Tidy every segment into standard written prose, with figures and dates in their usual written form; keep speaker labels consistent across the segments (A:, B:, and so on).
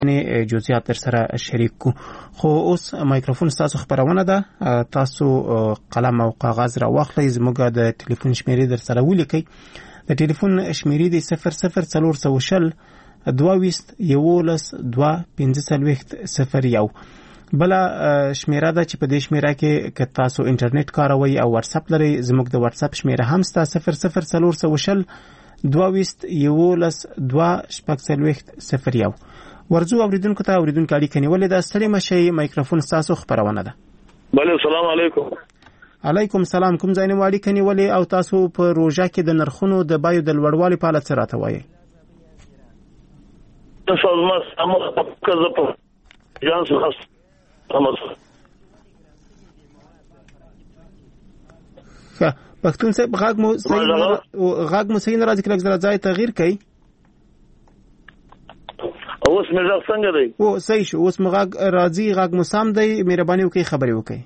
A: جزئیات در سره شریک کو. خو اوس مایکروفون تاسو خبرونه ده، تاسو قلم او کاغذ را واخلئ، زموږ د ټلیفون شمیرې در سره ولیکئ. د ټلیفون شمیرې دی 00420 22 11 2 بله شمیره ده چې په دې شمیره کې که تاسو انټرنیټ کاروئ او واتساپ لرئ، زموږ د واتساپ شمیره هم سته 00420 22 11 2 ورځو اوریدونکو ته اوریدونکو اړیکه نیولې ده. ستړي مشئ، مایکروفون ستاسو خبرونه ده.
B: بله السلام علیکم.
A: علیکم سلام. کوم ځای نه اړیکه نیولې او تاسو په روژه کې د نرخونو د بیو د لوړوالي په اړه څه راته وایئ؟ پښتون صاحب غږ مو صحیح نه راځي، کله ځای تغییر کړئ.
B: اوس مې غږ څنګه دی؟
A: او صحیح شو، اوس مې غږ راځي، غږ مو سم دی. مهرباني وکړئ خبرې وکړئ.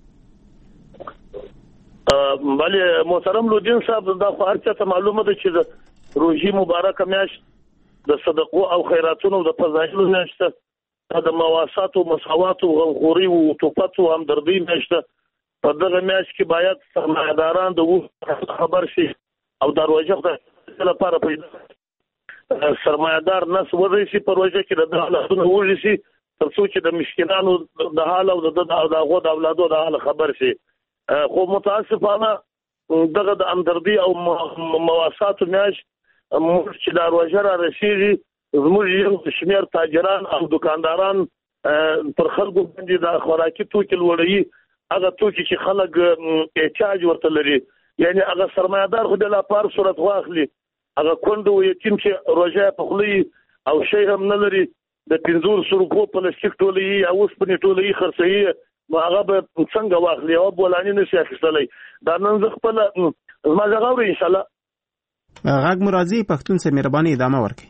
B: بله محترم لودین صاحب، دا خو هر چا ته معلومه ده چې د روژې مبارکه میاشت د صدقو او خیراتونو د فضایلو میاشت ده، د مواساتو مساواتو غمخوري او توپت او همدردۍ میاشت ده. په دغه میاشت کې باید سرمایه‌داران د خبر شي او د روژه لپاره پیدا سرمایه‌دار نس وځي چې په روژه کې د حالاتونو وږي شي، تر څو چې د مشکلانو د حال او د هغو د اولادو د حال خبر شي. خو متاسفانه دغه د همدردۍ او مواساتو میاشت موږ چې د روژه را رسېږي، زموږ یو شمېر تاجران او دکانداران پر خلکو باندې د خوراکي توکي لوړوي، هغه توکي چې خلک احتیاج ورته لري. یعنی هغه سرمایه‌دار خو د لپاره صورت واخلي، هغه کونډ او یتیم چې روژه په خولي او شی هم نه لري، د 500 روپو پلاستیک ټولوي او اوسپنې ټولوي خرڅوي، نو هغه به څنګه واخلي او بولاني نشي اخیستلی. دا نن زه خپله زما غږ اورئ انشاءالله؟
A: غږ مو راځي، پښتون صاحب مهرباني ادامه ورکړئ.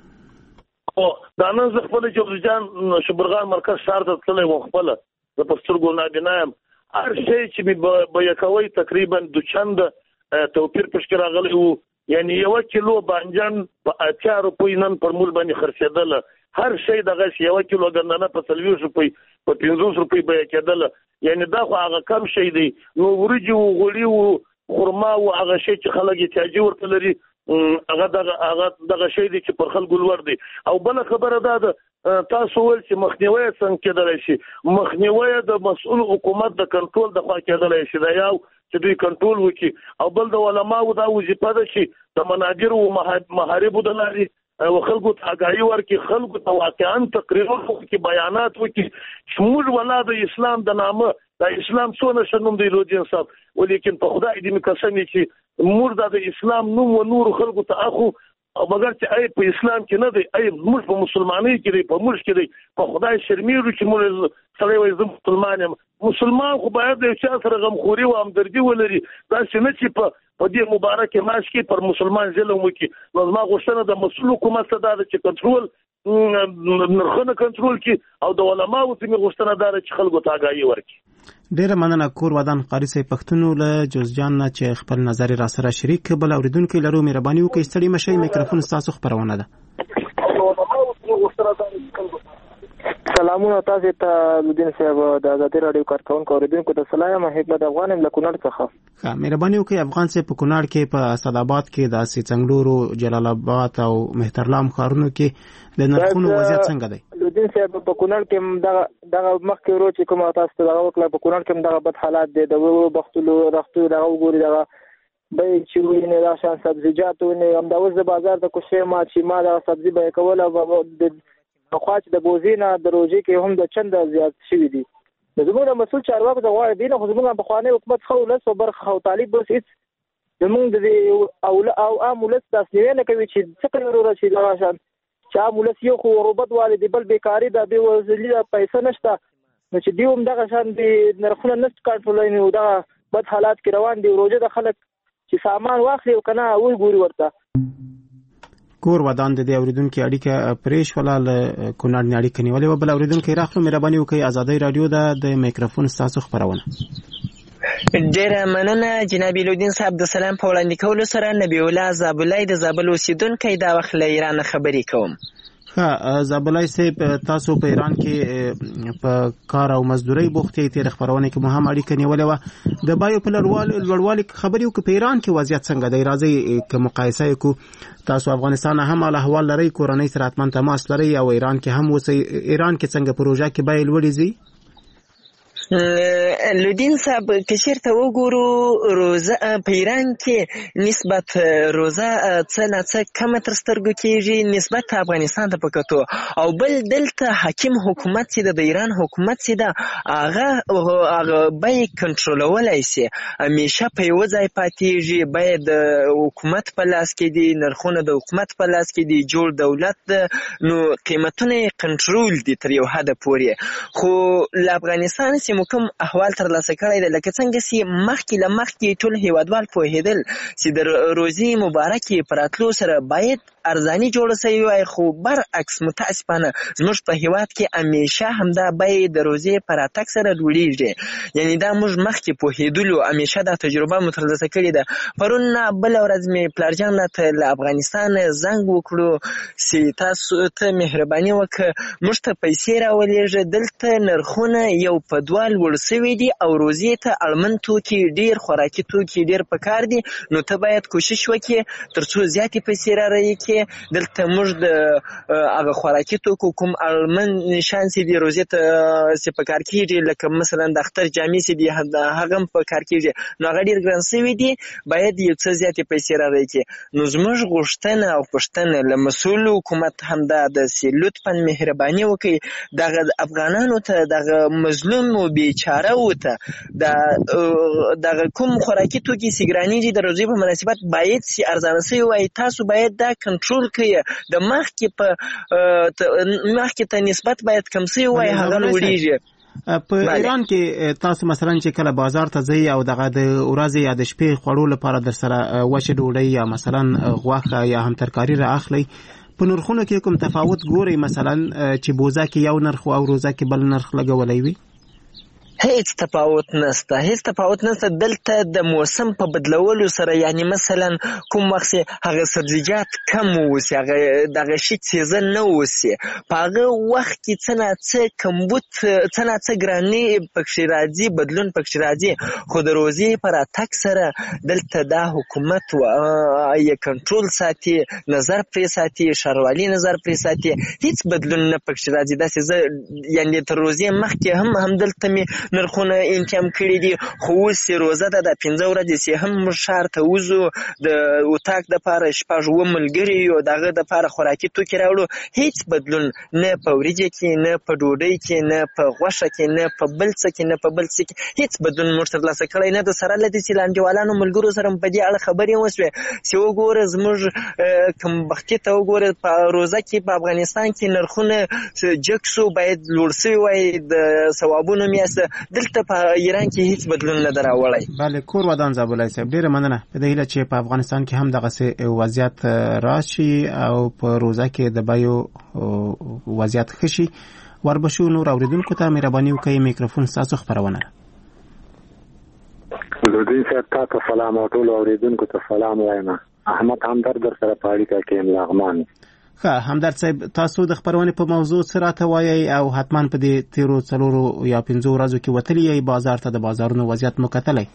B: دا نن زه خپله جوزجان شبرغان مرکز ښار ته تللی وم، خپله زه په سترګو نابینا یم. هر شی چې مې بیه کوئ تقریبا 2 چنده توپیر پشکې راغلی و. یعنی 1 کیلو بانجان په 80 روپۍ نن پر مول باندې خرڅېدله، هر شی دغه 1 کیلو ګندنه په 40 روپۍ په 50 روپۍ بیه کېدله. یعنی دا خو هغه کم شی دی. نو وریجې و غوړي و خرما و هغه شی چې خلک احتیاجي ورته لري، هغه دغه شی دی چې پر خلکو لوړ دی. او بله خبره دا ده، تاسو ویل چې مخنیوی څنګه کېدلی شي. مخنیوی د مسؤل حکومت د کنټرول د خوا کېدلی شي، دا یو چې دوی کنټرول وکړي، او بل د علماو دا وظیفه ده چې د مناجرو او محاربو د لارې او خلکو ته آګاهي ورکړي، خلکو ته واقعا تقریرونه وکړي، بیانات وکړي چې موږ ولا د اسلام د نامه، د اسلام څونه ښه نوم دی لودین صاحب، ولیکن په خدای دې مې قسم وي چې موږ د اسلام نوم و نور خلکو ته اخو، مګر چې ای په اسلام کې نه دی، ای موږ په مسلمانۍ کې دی، په موږ کې دی. په خدای شرمېږو چې موږ سړی وایي زه مسلمان یم. مسلمان خو باید د یو چا سره غمخوري او همدردي ولري، داسې نه چې په دې مبارکه میاشت کې پر مسلمان ظلم وکړي. نو زما غوښتنه د مسؤل حکومت څخه دا ده چې کنټرول نرخونه کنټرول کړي، او د علماو ته مې غوښتنه دا ده چې خلکو ته آګاهي ورکړي.
A: ډیره مننه. کور ودان قاری صاحب پښتونو له جوزجان نه چې خپل نظر را سره شریک. بل اوریدونکو لرو مهرباني وکړئ ستړي مشئ، مایکروفون تاسو خبرونه ده.
C: سلامونه تاسو ته لودین صاحب، د ازادي رادیو کارکونکو اوریدونکو ته سلام. حکمت افغان له کونړ څخه. ښه
A: مهرباني وکړئ افغان صاحب، په کونړ کې په اسداباد کې د څنګلورو، جلال آباد او مهترلام ښارونو کې د نرخونو وضعیت څنګه دی؟
C: لودین صاحب په کونړ کې دغه مخکې ورو چې کوم تاسو ته دغه وکړه، په کونړ کې دغه بد حالات دي، د بختلو رختو دغه وګوري، دغه به چې ویني دا شان سبزیجات ونی هم دا اوس د بازار د کوشي ما چې ما د سبزی به کوله په خوا چې د بوزینه د روزي کې هم د چند زیات شوی دي. زموږ د مسؤل چارواکو د غواړي دي نه، خو زموږ په خوانې حکومت خو ولس او برخه او طالب بس هیڅ زموږ د او عام ولس تاسو نه کوي چې څه کوي ورور شي دا شان چې عام ولس یو خو ربط والي بل بیکاری د به وزلي پیسې نشته، نو چې دیوم دغه شان د نرخونه نشته کنټرول نه، دا بد حالات کې روان دي. روزه د خلک چې سامان واخلي او کنه وای ګوري ورته.
A: کور ودان د اوریدونکو اړیکه پریش ولال کونړ نه اړیکه نیولې و. بل اوریدونکو راخلو مهرباني وکړئ ازادي رادیو د مایکروفون تاسو خبرونه.
D: ډیره مننه جناب لودین صاحب. د سلام په وړاندې کولو سره نبی الله زابلای د زابل اوسیدونکو دا وخت له ایران خبرې کوم.
A: زابلای صاحب تاسو په ایران کې په کار او مزدوري بوختي تیر خبرونه کې مهم اړیکه نیولې و د بایو په لوړوالي خبرې وکړو په ایران کې وضعیت څنګه دی راځي که مقایسه وکړو تاسو افغانستان هم له احوال لري کورنۍ سره اتمن تماس لري او ایران کې هم اوسئ ایران کې څنګه پروژه کې بایو لوړې زی
D: لودین صاحب که چیرته وګورو روزه په ایران کې نسبت روزه څه نه څه کمه تر سترګو کېږي نسبت افغانستان ته په کتو او بل دلته حاکم حکومت چې د ایران حکومت چې ده هغه بیې کنټرولولی سي همیشه په یوه ځای پاتېږي بیې د حکومت په لاس کې دي نرخونه د حکومت په لاس کې دي جوړ دولت ده نو قیمتونه یې کنټرول دي تر یو حده پورې خو له افغانستان چې مو کوم احوال ترلاسه کړی دی لکه څنګه چې مخکې ټول هیوادوال پوهېدل چې د روزي مبارکې په راتلو سره باید ارزاني جوړه سوي وای خو برعکس متاسفانه زموږ په هیواد کې همیشه همدا بیې د روزي په راتګ سره لوړېږي یعنی دا موږ مخکې پوهېدلو همیشه دا تجربه مو ترلاسه کړې ده پرون بله ورځ مې پلارجان راته له افغانستان زنګ وکړو چې تاسو ته مهرباني وکړه موږ ته پیسې راولېږه دلته نرخونه یو په دوه لوړ سوي دي او روزي ته اړمن توکي ډېر خوراکي توکي ډېر پکار دي نو ته باید کوشش وکړې تر څو زیاتې پیسې رارهیې کې دلته موږ د هغه خوراکي توکو کوم اړمن شیان چې دي روزي ته چې پکار کېږي لکه مثلا د اختر جامې چې دي هغه هم پکار کېږي نو هغه ډېر ګران سوي دي باید یو څه زیاتې پیسې رارهیې کې نو زموږ غوښتنه او پوښتنه له مسؤل حکومت همدا ده چې لطفا مهرباني وکړي دغه افغانانو ته دغه مظلوم و بیچاره وته دغه کوم خوراکي توکي چې ګرانېږي د روزي په مناسبت باید چې ارزانه سوي وای تاسو باید دا کنټرول کړئ د مخکې ته نسبت باید کم سوي وای هغه لوړېږي
A: په ایران کې تاسو مثلا چې کله بازار ته ځئ او دغه د ورځې یا د شپې خوړو لپاره در سره وچه ډوډۍ یا مثلا غوښه یا هم ترکاري را اخلئ په نرخونو کې کوم تفاوت ګورئ مثلا چې بوزه کې یو نرخ او روزه کې بل نرخ لګولی وي
D: هیڅ تفاوت نسته دلته د موسم په بدلولو سره یعنی مثلا کوم وخت هغه سبزیجات کم اوسي هغه دغه شي سیزن نه اوسي په هغه وخت کې څه نه څه کمبود څه نه څه ګراني پکښې راځي بدلون پکښې راځي خو د روزي په راتګ سره دلته دا حکومت یې کنټرول ساتي نظر پرې ساتي ښاروالي نظر پرې ساتي هیڅ بدلون نه پکښې راځي داسې زه یعنی تر روزي مخکې هم دلته مې نرخونه انتیم کړي دي خو اوس چې روزه ده د 15 ورځې چې هم موږ ښار ته وځو د اتاق دپاره شپږ اووه ملګري یو د هغه دپاره خوراکي توکي راوړو هیڅ بدلون نه په وریجې کې نه په ډوډۍ کې نه په غوښه کې نه په بل څه کې نه په بل څه کې هیڅ بدلون موږ ترلاسه کړی نه د سره له دې چې له انډیوالانو ملګرو سره په دې اړه خبرې وشوې چې وګوره زموږ کمبختي ته وګوره په روزه کې په افغانستان کې نرخونه جګ سو باید لوړ سوي وای د ثوابونو میاسته دلته په ایران کې هیڅ بدلون نه دراوړی
A: بله کور ودان زابلای صاحب ډیره مننه په دې هیله چې په افغانستان کې هم دغه وضعیت راشي او په روزه کې د بیو وضعیت ښه شي وربشو نور اوریدونکو ته مهرباني وکړئ میکروفون ستاسو خپرونه
E: لودین صاحب تاسو سلام او ټول اوریدونکو ته سلام وایم احمد همدرد در سره په اړیکه کې یم لغمان
A: همدرد صاحب تاسو د خبرونې په موضوع څه راته وایئ او حتما په دې تیرو 4 یا 5 ورځو کې وتلی یې بازار ته د بازارونو وضعیت مو کتلی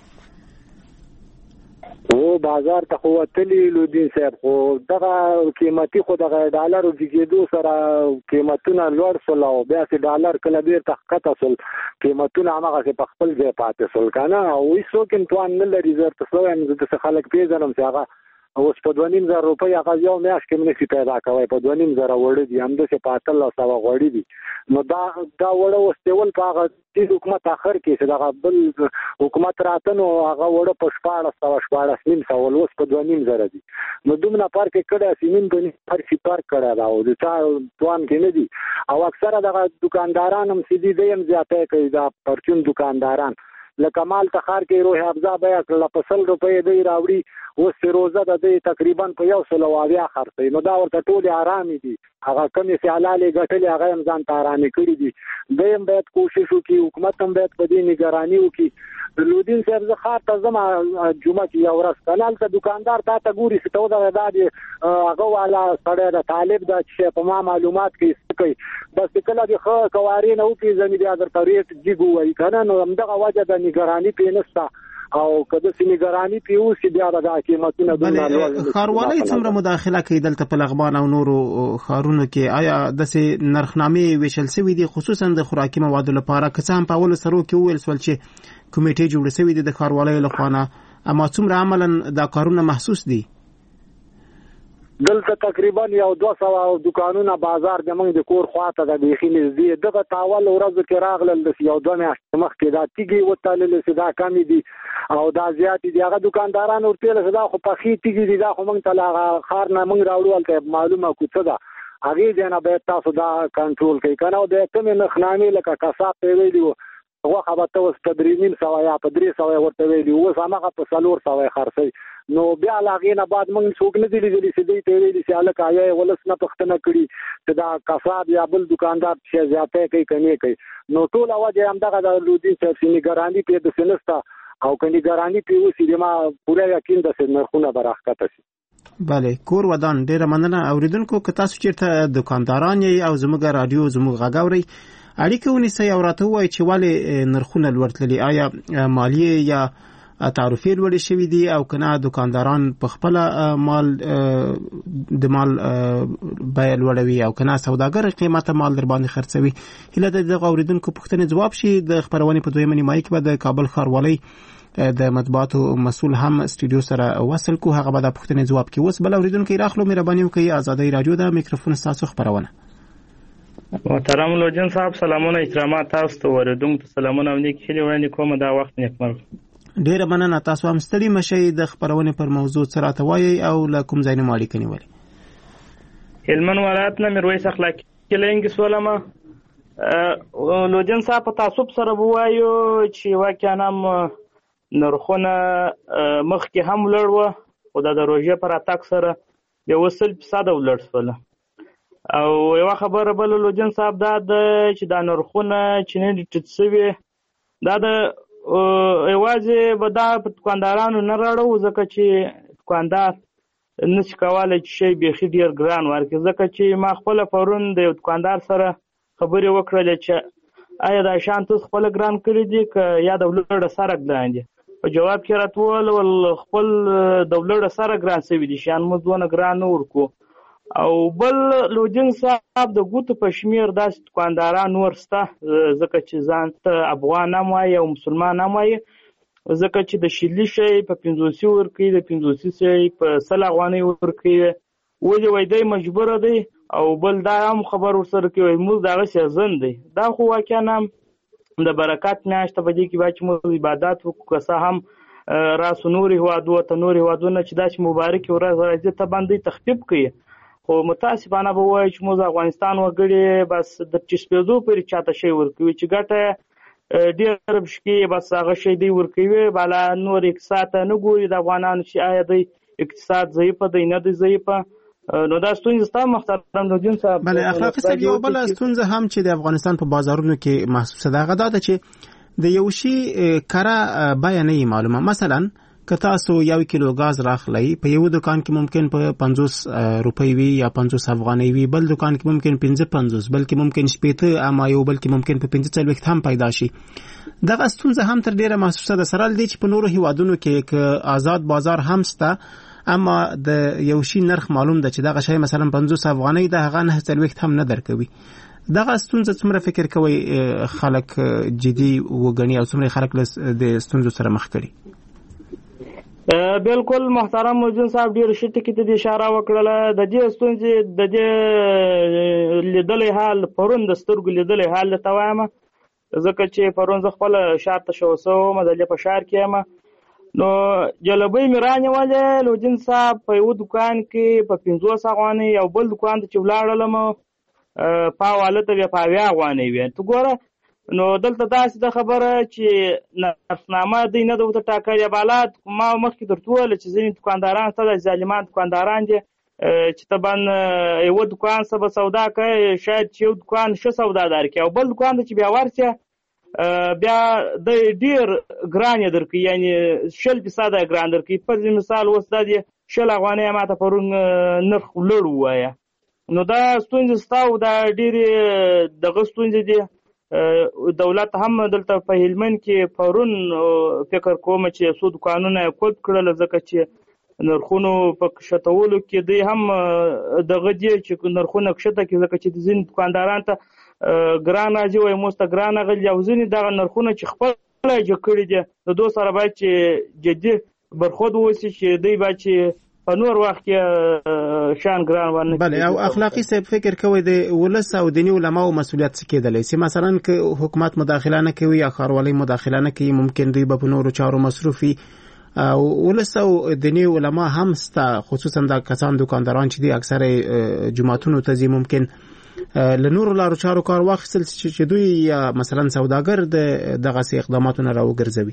E: او بازار ته خو وتلی لودین صاحب خو دغه قیمتي خو دغه ډالر وګېدو سره قیمتونه لوړ سول او بیا چې ډالر کله بیرته ښکته سول قیمتونه هماغسې په خپل ځای پاتې سول که نه او هېڅوک امتحان نه لري زه درته څه وایم زه داسې خلک پېژنم چې هغه اوس په 2,500 روپۍ هغه یو میاشت کې نشي پیدا کوی په 2,500 وړه دي همداسې په 1800 غوړي دي نو دا وړه اوس دیول په هغه دې حکومت اخر کې چې دغه بل حکومت راته نو هغه وړه په 1400 اوس په 2,500 دي نو دومره فرق یې کړی چې نیم فرق یې فرق کړی دا او د چا توان کې نه دي او اکثره دغه دکانداران هم چې دي دی هم زیاتی کوي دا پرچون دکانداران لکه مال تخار کې روح افزا بیا کړله په 100 روپۍ دی راوړي اوس چې روزه ده دی تقریبا په 100 خرڅوي نو دا ورته ټولې ارامې دي هغه کمې سیالالې ګټلې هغه هم ځان ته ارامې کړي دي. دویم باید کوشش وکړي، حکومت هم باید په دې نگراني وکړي. لودین صاحب زه ښار ته ځم جمعه کې یو ورځ کنه هلته دوکاندار تا ته ګوري چې ته ودغه دا د هغه والا سړی د طالب دا چې په ما معلومات کوي څه کوي، بس کله د ښه کوارې نه وپېژني بیا درته ریټ جګ ووایي که نه، نو همدغه وجه د نګراني پرې نشته او که داسې نګراني پرې اوسي بیا به دا قیمتونه
A: بلې ښاروالۍ څومره مداخله کوي دلته په لغمان او نورو ښارونو کې؟ آیا داسې نرخنامې ویشل شوي دي خصوصا د خوراکي موادو لپاره؟ که څه هم په اولو سرو کې وویل شول چې کمیټې جوړې شوې دي د ښاروالۍ لخوا نه، اما څومره عملا دا کارونه محسوس دي؟
E: دلته تقریبا یو 200 دکانونه بازار د موږ د کور خواته د بیخي نږدې دغه تاول ورځو کې راغلل د یو 2 میاشتې مخکې دا تیږې وتللې چې دا کمې دي او دا زیاتې دي. هغه دکانداران ورته چې دا خو پخې تیږې دي، دا خو موږ ته لا خار نه موږ راوړو هلته معلومه کو څه ده، هغې ځای نه باید تاسو دا کنټرول کوئ که نه. او د کمې نرخنامې لکه کساب ته ویلي وو غوښه به ته اوس په 3,500 یا په 300 ورته ویلي، اوس هماغه په 400 خرڅوي. نو بیا له هغې نه بعد موږ څوک نه دي لیدلي چې دوی ته ویلي چې هلکه یا یې ولس نه پوښتنه کړي چې دا کساب یا بل دکاندار چې زیاتی کوي که نه کوي. نو ټوله وجه همدغه د لودین صاحب چې نګراني پرې داسې نشته او که نګراني پرې وسي د ما پوره یقین ده چې نرخونه به راښکته شي.
A: بله کور ودان ډیره مننه. اوریدونکو که تاسو چیرته دکانداران یې او زموږ رادیو زموږ غږ اورئ اړیکه ونیسئ او راته ووایئ چې ولې نرخونه لوړ تللي، آیا مالیې یا تعرفې لوړې شوي دي او که نه دکانداران په خپله د مال بیه لوړوي او که نه سوداګر قیمته مال در باندې خرڅوي. هیله ده دغه اوریدونکو پوښتنې ځواب شي. د خپرونې په دویمه نیمایي کې به د کابل ښاروالۍ د مطبوعاتو مسؤل هم استودیو سره وصل کو، هغه به دا پوښتنې ځواب کړي. اوس بل اوریدونکی راخلو، مهرباني وکړئ، ازادۍ راډیو ده، میکروفون ستاسو خپرونه.
F: محترم لوجن صاحب سلامونه، احترامات تاسو ته، اوریدونکو ته سلامونه او نیک هیلې وړاندې کوم. دا وخت نیکمرغه.
A: ډیره مننه. تاسو هم ستړي مشئ. د خپرونې پر موضوع څه راته وایئ او له کوم ځای نه مو اړیکه نیولې؟
F: هلمند ولایت نه میرویس اخلاقي کلینګ سولمه. لوجن صاحب په تعصب سره ووایو چې واقعا هم نرخونه مخکې هم لوړ وه، خو د روژې پر اتاک سره بیا 100% ولوړ شول. او یوه خبره بله لوجن صاحب دا ده چې دا نرخونه چې نه دي ټیټ شوي، دا د یوازې به دا په دوکاندارانو نه راړو، ځکه چې دوکاندار نشي کولی چې شی بیخي ډېر ګران ورکړي. ځکه چې ما خپله پرون د یو دوکاندار سره خبرې وکړلې چې آیا دا شیان تاسو خپله ګران کړي دي که یا د لوړه سره ګران دي؟ په جواب کې راته وویل خپل د لوړه سره ګران شوي دي، شیان موږ دونه ګران نه ورکو. او بل لوجن صاحب د ګوتو په شمېر داسې دوکانداران نور شته، ځکه چې ځان ته افغان هم وایي او مسلمان هم وایي، ځکه چې د شلي شی په 500 ورکوي، د 500 شی په 100 افغانۍ ورکوي. ولې وایي دی مجبوره دی، او بل دا هم خبر ورسره کوي موږ د هغه سیزن دی. دا خو واقعا هم د برکات میاشته په دې کې باید چې موږ عبادت وکړو، که څه هم راسو نورې هېوادو ته نورې هېوادونه چې داسې مبارکې ورځ راځي ته باندې تخفیف کوي. خو متاسفانه به وایي چې موږ افغانستان وګړي بس د ټیسپېزو پورې چاته شی ورکوي چې ګټه ډېر بشکي بس هغه شی دی ورکوي، بالا نور اقتصاد ته نه ګوري د افغانانو چې آیا دی اقتصاد ضعیفه دی نه دی ضعیفه. نو دا ستونزې ستا محترم لوجن صاحب.
A: بله اخلاقي صاحب یو بله ستونزه هم چې د افغانستان په بازارونو کې محسوسه ده هغه دا ده چې د یو شي کره بیه نه وي معلومه. مثلا که تاسو 1 کیلو غاز راخلی په یو دکان کې ممکن په 50 روپۍ وي یا 50 افغانۍ وي، بل دکان کې ممکن 55 بلکې ممکن 80 اما یو بلکې ممکن په 45 هم پیدا شي. دغه ستونزه هم تر ډیره محسوسه ده، سره دې چې په نورو هیوادونو کې که آزاد بازار هم شته اما د یو شي نرخ معلوم ده چې دغه شی مثلا 50 افغانۍ ده هغه 49 هم نه درکوي. دغه ستونزه څومره فکر کوئ خلک جدي وګڼي او څومره خلک د ستونزو سره مخ کړي؟
F: بالکل محترم لوجن صاحب ډېر ښه ټکي ته اشاره وکړله. د دې ستونزې د دې لیدلې حال پرون د سترګو لیدلې حال درته وایم، ځکه چې پرون زه خپله ښار ته شوه شوی وم، دلې په ښار کې یم. نو جلبۍ مې رانیولې لوجن صاحب په یو دوکان کې په 50 افغانۍ، یو بل دوکان ته چې ولاړلم پاو هلته بیا په 80 افغانۍ وې. ته ګوره نو دلته داسې د خبره چې نرخنامه دوی نه ده ورته ټاکلې. بالا ما مخکې درته وویل چې ځینې دوکانداران ستا د ظالمان دوکانداران دي چې طبعا یو دکان څه به سودا کوي شاید چې یو دکان ښه سودادار کوي او بل دکان ته چې بیا ورسې بیا د ډېر ګران یې درکوي یعنې 100% ګران درکوي فرض مثال اوس دا د 100 افغانۍ ماته پرون نرخ لوړ ووایه نو دا ستونزې ستا او دا ډېرې دغه ستونزې دي دولت هم دلته په هلمند کې پرون فکر کوم چې څو دکانونه یې کلب کړل ځکه چې نرخونو په کښتولو کې دوی هم دغه دي چې نرخونه کښته کړي ځکه چې ځینې دوکانداران ته ګران راځي وایي موږ ته ګران راغلي او ځینې دغه نرخونه چې خپله یې جوړ کړي دي د دوی سره باید چې جدي برخود ووسي چې دوی باید چې په نور وخت کې شان ګران ونه
A: بله او اخلاقي صاحب فکر کوي د ولس او دیني علماو مسؤلیت څه کېدلی سي مثلا که حکومت مداخله نه کوي یا ښاروالۍ مداخله نه کوي ممکن دوی به په نورو چارو مصروف وي او ولس او دیني علما هم ستا خصوصا د کسان دوکانداران چې دي اکثر جماعتونو ته ځي ممکن له نورو لارو چارو کار واخیستل چې دوی یا مثلا سوداګر دغسې اقداماتو نه راوګرځوي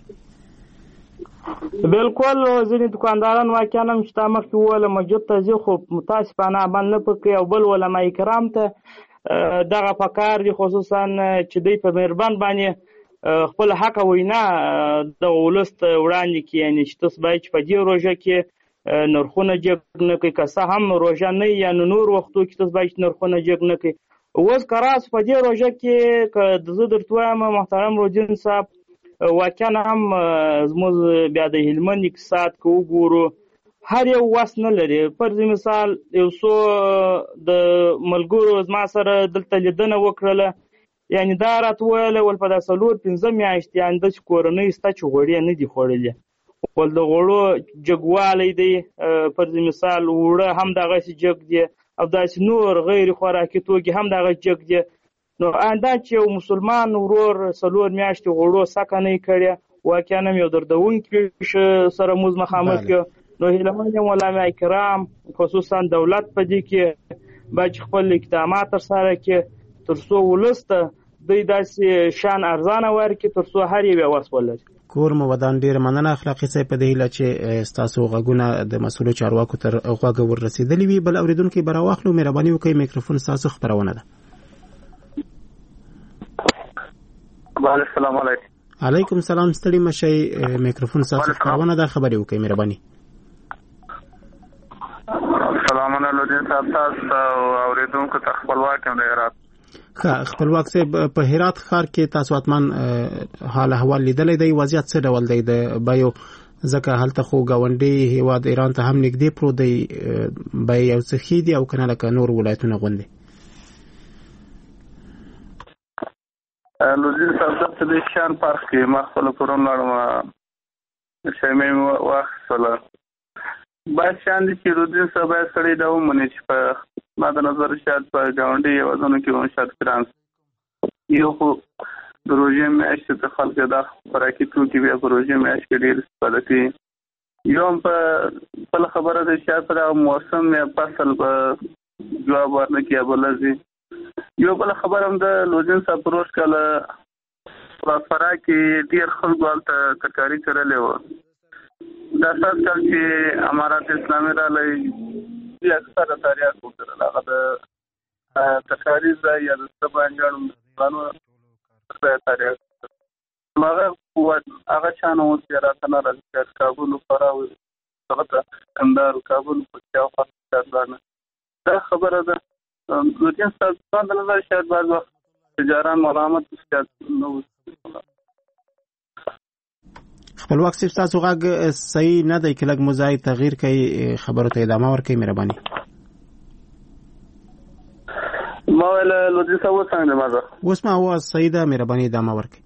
F: بالکل ځینې دوکانداران واقعا هم چې تا مخکې وویله مسجد ته ځي خو متاسفانه عمل نه پرې کوي او بل علمای کرام ته دغه پکار دي خصوصا چې دوی په مهربان باندې خپل حق وینا د ولس ته وړاندې کړي یعنې چې تاسو باید چې په دې روژه کې نرخونه جګ نه کړئ که څه هم روژه نه یا نور وختو کې تاسو باید نرخونه جګ نه کړئ اوس که راسو په دې روژه کې که زه درته وایم محترم روجین صاحب واقعا هم زموږ بیا د هلمند اقتصاد که وګورو هر یو وس نه لري فرض مثال یو څو د ملګرو زما سره دلته لیدنه وکړله یعنې دا راته وویله ول په دا 4-5 میاشتې یعنې داسې کورنۍ شته چې غوړي نه دي خوړلي ول د غوړو جګوالی دی فرض مثال اوړه هم دغسې جګ دي او داسې نور غیر خوراکي توکي هم دغه جګ دي نو دا چې یو مسلمان ورور 4 میاشتې غوړو سکه نه یې کړې واقعا هم یو دردونکي سره موږ مخامخ یو نو هیلهمن یم علما کرام خصوصا دولت په دې کې باید خپل اقدامات ترسره کړي تر څو ولس ته دوی داسې شان ارزانه ورکړي تر څو هر یو وس ولري
A: کور مو ودان ډېره مننه اخلاقي صاحب په دې هیله چې ستاسو غږونه د مسؤلو چارواکو تر غوږه وررسېدلي وي بل اورېدونکي به راواخلو مهرباني وکړئ میکروفون ستاسو خپرونه ده
B: السلام علیکم
A: علیکم سلام ستړي مشئ میکروفون ستاسو خپرونه ده خبرې وکړئ مهرباني
B: سلامونه لودین صاحب تاسو اوریدونکو ته خپلواک یم د هرات
A: خپلواک صاحب په هرات ښار کې تاسو اتمن حال احوال لیدلی دی وضعیت څه ډول دی د بیو ځکه هلته خو ګاونډي هیواد ایران ته هم نږدې پروت دی بیې یو څه ښې دي او که نه لکه نور ولایتونه غوندې
B: لودین صاحب دلته د شیان پارک کې ما خپله پرون لاړم شیمې مې واخیستله باید شیان دي چې لودین صاحب باید سړی دا ومني چې په ما د نظر شاید په ګاونډي هېوادونو کې هم شاید ګران یو خو د روژې میاشت ته خلک دا خوراکي توکي بیا په روژې میاشت کې ډېر استفاده کوي یو هم په بله خبره ده شاید په دغه موسم یا فصل به جواب ورنه کړي یا به لږ یو بله خبره هم د لودین صاحب په روژ کاله په فراه کې ډېر خلکو هلته ترکاري کرلې وه دا سات کال چې امارات اسلامي راغلی دوی اکثره تاریخ وکړل هغه د ترکاري ځای یا د څه بانجانو ځای تاریخ هغه شان اوس بیا راته نه راځي کابل فراه هغه ته کندهار کابل په شاوخوا ځایونه دا خبره ده لودین صاحب د نظر شاید بعض وخت تجاران ملامت شاید نه
A: خپلواک صاحب تاسو غږ صحیح نه دی که لږ مو ځای تغییر کوي خبرو ته ادامه ورکوئ مهرباني
B: ما ویل لودین صاحب اوس څنګه دی ما
A: اوس ما اواز صحیح ده مهرباني ادامه ورکوئ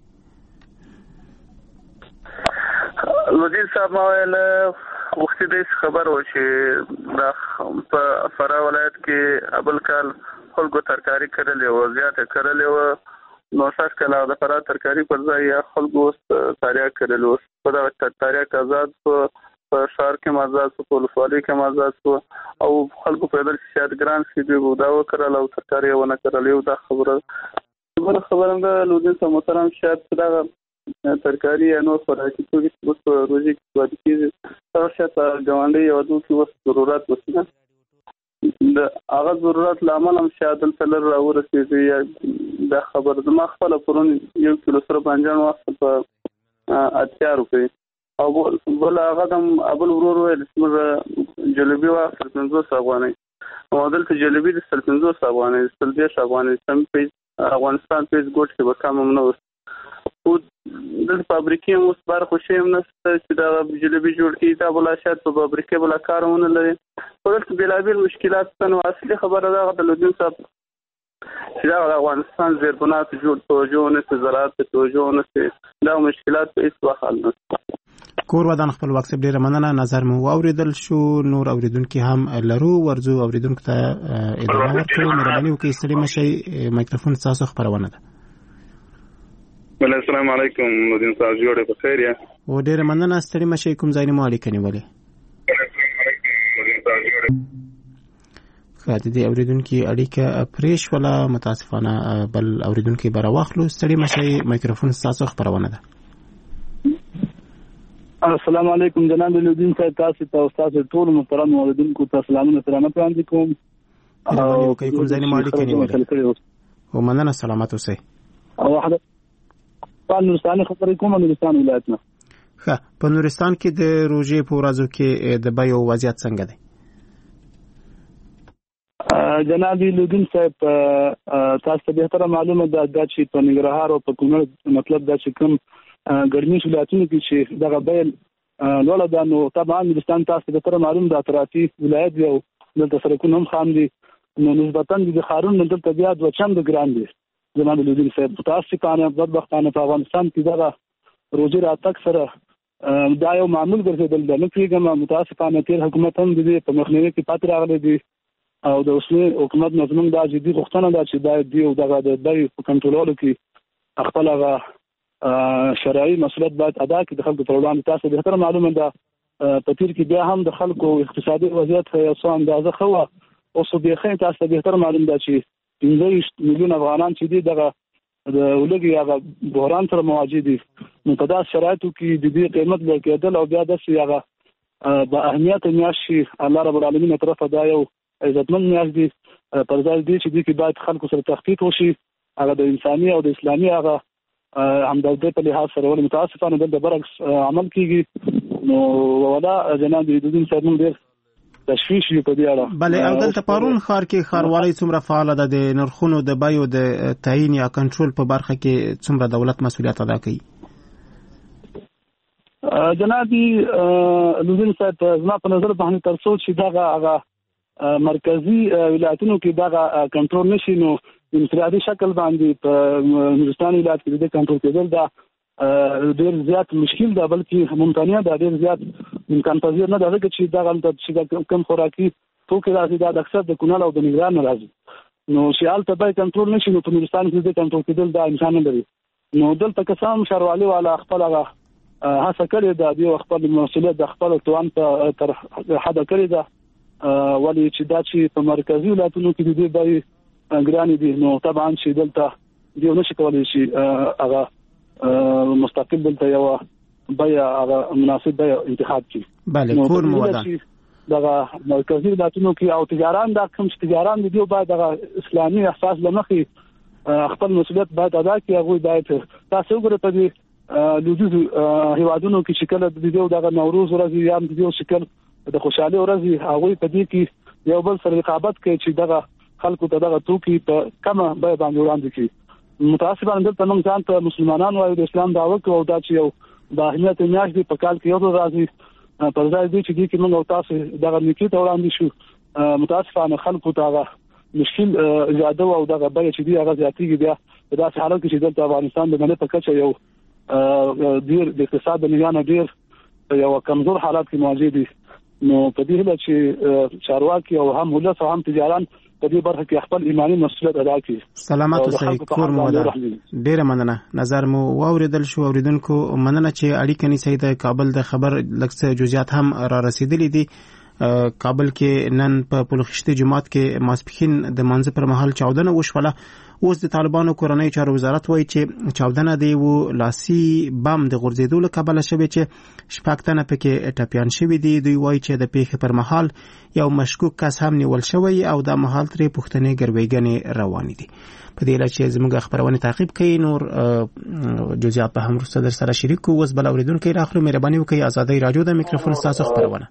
B: لودین صاحب ما ویل وختي داسې خبر و چې دا په فراه ولایت کې ابل کال خلکو ترکاري کرلې وه زیاته کرلې وه نو سږ کال د فراه ترکاري پر ځای یا خلکو اوس تریاک کرلې اوس په دغه تریاک آزاد په ښار کې هم آزاد شو په ولسوالۍ کې هم آزاد شو او خلکو پیدل چې شاید ګران شي دوی به دا وکرل او ترکاري یې ونه کرل یو دا خبره بله خبره هم ده لودین صاحب محترم شاید په دغه ترکاري یا نور خوراکي توکي چې اوس په روژې کې استفاده کېږي هغه شاید په ګاونډي هېوادونو کې اوس ضرورت وسي نه
G: د هغه ضرورت لامل هم شاید تلر راورسېږي یا دا خبر د ما خپل پرون 1 کیلو سره بانجان واخل په 80 روپۍ او بل هغه د ابل ورور ویل چې جلبي واخل 500 افغانۍ او دلته جلبي د 500 افغانۍ 30 افغانۍ سم په افغانستان پیس ګوټ کې به کم نه او د فابریکې مو سپار خوشي هم نشته چې دا جلبي جوړ کړي دا بل شاید په فابریکې بل کارونه لري ورته بلابل مشکلات څنګه اصلي خبره ده د لودین صاحب چې دا افغانستان زیربنات جوړ توجه نه زراعت توجه نه دا مشکلات په هیڅ وخت حل نه
A: کور ودان خپل واتساپ ډیره مننه نظر مو اوریدل شو نور اوریدونکو هم لرو ورزو اوریدونکو ته ادامه ورکړو مهرباني وکړئ ستړي مشي مایکروفون تاسو خبرونه ده
G: بل السلام علیکم مدین صاحب جوړه په خیر یا
A: و ډیره مننه ستړي مشي کوم ځای نه اړیکه نیولې خاطر دې اوریدونکو اړیکه پریش ولا متاسفانه بل اوریدونکو براواخلو ستړي مشي مایکروفون تاسو خبرونه ده
H: السلام علیکم جناب لودین صاحب تاسو ته استاد ټول محترم اوریدونکو ته سلامونه وړاندې کوم
A: او کوم ځای نه اړیکه نیولې او مننه سلامات اوسئ
H: او واحده په نورستان خبرې کوم نورستان ولایت نه
A: ښه په نورستان کې د روزې په ورځو کې د بیو وضعیت څنګه دی
H: جناب لودین صاحب تاسو ته به تر معلومه ده چې په ننګرهار او په کونړ مطلب دا چې کوم ګرمي ولایتونو کې چې دغه بیل لوړ ده نو طبعا نورستان تاسو ته تر معلوم ده اطرافي ولایت یو دلته سرکونه هم خام دي نو نسبتاً د خارون دلته بیا د چند ګران دي جناب لودین صاحب تاسو په بدبختانه په افغانستان کې دغه روزي راتګ سره دا یو معمول ګرځیدل ده نو کېږم متاسفانه تیر حکومت هم د په مخنیوي کې پاتې راغلي دي او د اوسنی حکومت نظم دا جدي غوښتنه ده چې دا دی او دغه د بیې په کنټرول کې خپل هغه شرعي مسؤلیت باید ادا کړي د خلکو پر وړاندې تاسو به تر معلومه ده په تیر کې بیا هم د خلکو اقتصادي وضعیت یو څه اندازه خو اوس به خې تاسو به تر معلوم ده چې 15 میلیون افغانان چې دي دغه د ولګي هغه بحران سره مواجه دي نو په داسې شرایطو کې د دې قیمت لوړېدل او بیا د هغه د اهمیت میاشي الله رب العالمین طرفه دا یو عزتمن میاش دي پر ځای دي چې دې کې باید خلکو سره تخطیط وشي هغه د انساني او د اسلامي هغه همدغه په لحاظ سره ول متاسفانه د برعکس عمل کیږي نو ولا جناب دودین صاحب موږ ډیر تشویش یو په دې اړه
A: بله او دلته پارون ښار کې ښاروالۍ څومره فعاله ده د نرخونو د بیو د تعیین یا کنټرول په برخه کې څومره دولت مسؤلیت ادا کوي
H: جناب دودین صاحب زما په نظر باندې تر څو چې دغه مرکزی ولایتونو کې دغه کنټرول نشي نو انفرادي شکل باندې په نورستان ولایت کې د کنټرول کېدل دا ډېر زیات مشکل ده بلکې ممکنه ده ډېر زیات امکان پذیر نه ده چې دا غلطه چې کم خوراکي توکي راځي دا اکثر د کونړ او د ننګرهار نه راځي نو شیال ته به کنټرول نشي نو په نورستان کې د کنټرول کېدل دا امکان نه لري نو دلته قسم شروالي والا خپل هغه هڅه کړې ده د خپل مسؤلیت د خپل توان ته تر حد کړې ده ولی چې دا چې په مرکزی ولایتونو کې د دې ګرانی دي نو طبعا چې دلته دیو نشي کولای شي هغه مستقل دلته یو بیا هغه مناسب بیا انتخاب کړي
A: بله کور مو ودان
H: دغه مرکزی ولایتونو کې او تجاران دا کوم چې تجاران دي باید دغه اسلامي احساس لمخې خپل مسؤلیت باید ادا کړي هغه باید تاسو وګورئ په دې لودیز هیوادونو کې شکل د دې دغه نوروز ورځ یا د دې شکل د خوشحالي ورځ هغه په دې کې یو بل سره رقابت کوي چې دغه خلکو ته دغه توکي په کمه بیه باندې وړاندې کړي متاسفانه دلته موږ ځان ته مسلمانان وایو د اسلام دعوه کوو دا چې یو د اهمیت میاشت دی په کال کې یو راځي پر ځای دی چې کې موږ تاسو دغه نکې ته وړاندې شو متاسفانه خلکو ته هغه مشکل زیاده او دغه بیه چې دی هغه زیاتېږي بیا په داسې حالت کې چې دلته افغانستان د منځ په کچه یو ډیر د اقتصاد د نگاه نه ډیر یو کمزور حالت کې موجود دي نو په دې هله چې چارواکي او هم ولس او هم تجاران په دې برخه کې خپل ایمانی مسؤلیت ادا کړي
A: سلامات اوسئ کور مو ودان ډیره مننه نظر مو واوریدل شو اوریدونکو مننه چې اړیکه نیسئ د کابل د خبر لکه جزئیات هم را رسیدلې دي کابل کې نن په پلوخشتي جماعت کې ماسپښین د منځ پر مهال چاودنه وشوله. اوس د طالبانو کورنۍ چارو وزارت وایي چې چاودنه د یو لاسي بم د غورځېدو له کبله شوې چې 6 تنه پکې ټپیان شوي دي. دوی وایي چې د پیښې پر مهال یو مشکوک کس هم نیول شوی او د مهال ترې پوښتنې ګرویګنې روانې دي. په دې لړ چې زموږ خبرونه تعقیب کوي نور جزئیات به هم وروسته در سره شریک کوو. اوس بل اورېدونکی راخلو، مهرباني وکړئ ازادۍ راډیو د میکروفون ستاسو خبرونه.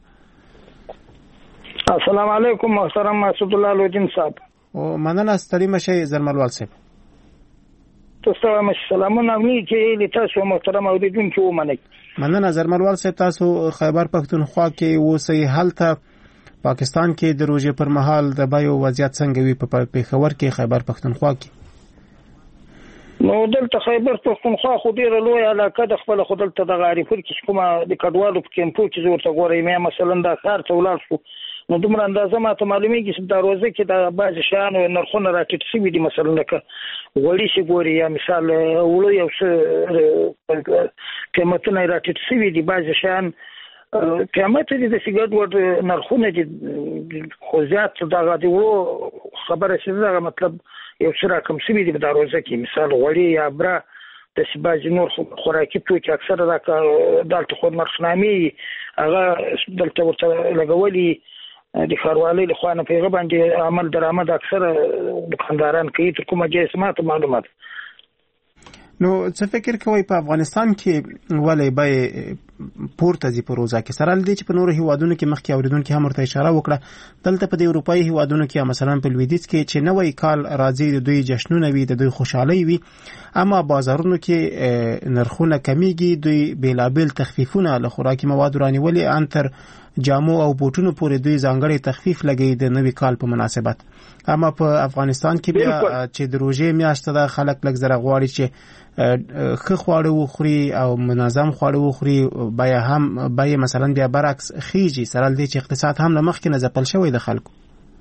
I: السلام علیکم محترم مسعود الله لودین صاحب.
A: او مننه ستړي مشي زرملوال صاحب.
I: تاسو ته سلامونه مې کې تاسو محترم اوریدونکو ومنئ.
A: مننه زرملوال صاحب. تاسو خیبر پښتونخوا کې اوسئ، هلته پاکستان کې د روزې پر مهال د بایو وضعیت څنګه وي په پیښور کې خیبر پښتونخوا کې؟
I: نو دلته خیبر پښتونخوا خو ډیره لوی علاقه د خپل خودلته د غاریپور کې کومه د کډوالو په کیمپو کې زور ته ګورې مې مثلا دا کار ته ولاړ شو نو دومره اندازه ماته معلومیږي چې د روزه کې د بعض شیانو نرخونه راټیټ شوي دي، مثلا لکه وړي شي ګوري یا مثال وړو یو څه قیمتونه راټیټ شوي دي، بعض شیان قیمت دي د سیګریټ ور نرخونه دي خو زیات دغه دی وړو خبره چې دغه مطلب یو څه راکم شوي دي د روزه کې، مثال وړي یا برا د بعض نور خوراکي توکي اکثره دلته خو نرخنامې هغه دلته ورته لګولي د ښاروالۍ له خوا نه په هغه باندې عمل درآمد اکثره دکانداران کوي تر کومه جایز معلومات.
A: نو څه فکر کوئ په افغانستان کې ولې به پورته ځي په روزه کې سره لدی چې په نورو هیوادونو کې مخکې اوریدونکو هم ورته اشاره وکړه، دلته په د اروپایي هیوادونو کې مثلا په لویدیځ کې چې نوې کال راځي د دوی جشنونه وي، د دوی خوشحالي وي، اما بازارونو کې نرخونه کمیږي، دوی بیلابل تخفیفونه له خوراکي موادو رانیولي، ان تر جامو او بوټونو پورې دوی ځانګړي تخفیف لګي د نوي کال په مناسبت. اما په افغانستان کې بیا چې د روزې میاشت ده خلک لږ زره غواړي چې ښه خواړه وخوري او منظم خواړه وخوري، بیا مثلا بیا برعکس خيږي سره دې چې اقتصاد هم لمخکې نه ځپل شوی د خلکو.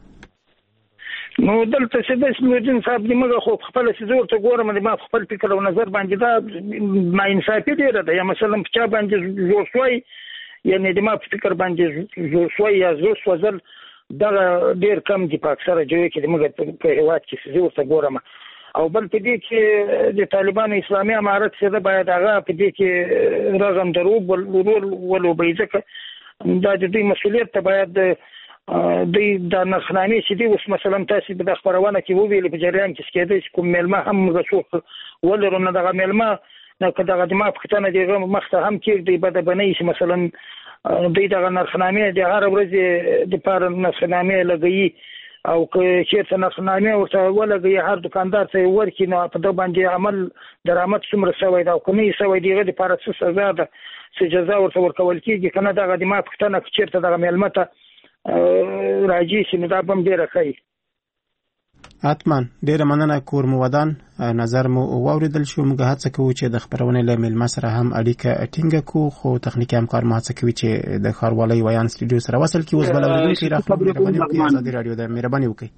I: نو دلته چې د سمودین صاحب دی موږ خو خپل څه زور ته ګورم د ما خپل فکر او نظر باندې دا ما انصافي دی دا یا مثلا په چا باندې زور شوی یعنی د ما په فکر باندې زور شوی یا زور سوزل دا ډیر کم دي په اکثره ځای کې د موږ په هیواد کې زور ته ګورم. او بل په دې کې د طالبانو اسلامي امارت څخه باید هغه په دې کې رغم دروب ولو بيځکه دا د دې مسولیت ته باید د نخنامي چې دی اوس مثلا تاسو د خبرونه کې وویل په جریان کې سکیدای کوم ملما هم غوښو ولرونه دغه ملما نه کداغه د ما په تنه دیغه مخته هم کې دی بده بنئ چې مثلا دغه نخنامي د هر ورځ د پاره نخنامي لګي او که چیرته نخنامي ورته ولګي هر دکاندار ته ورکی نو په د باندې عمل درآمد څومره شوی دا کو نه شوی دیغه د پاره څه سزا ده څه جزا ورته ورکول کیږي کنه دغه د ما په تنه چیرته دغه ملمته راځي چې دا بم ډیره کوي.
A: حتما ډیره مننه کور مو ودان نظر مو واوریدل شو. موږ هڅه کوو چې د خبرونه له ملما سره هم اړیکه ټینګه کو، خو تخنیکی همکار مو هڅه کوي چې د ښاروالۍ ویان سټوډیو سره وصل کی. اوس بل اوریدونکو راخبرونه ازادي رادیو د مهرباني وکړي.